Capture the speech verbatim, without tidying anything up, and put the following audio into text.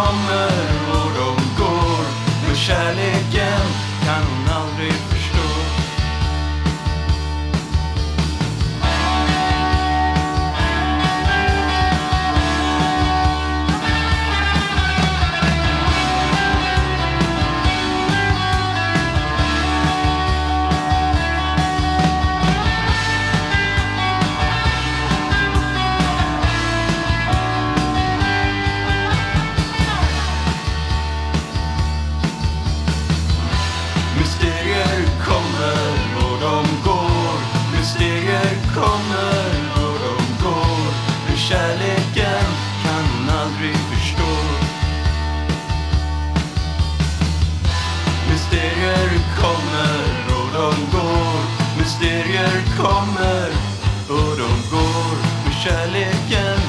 kommer och de går, men kärleken kan hon aldrig förstå. Mysterier kommer och de går, mysterier kommer och de går, men kärleken kan hon aldrig förstå. Mysterier kommer och de går, mysterier kommer och de går, men kärleken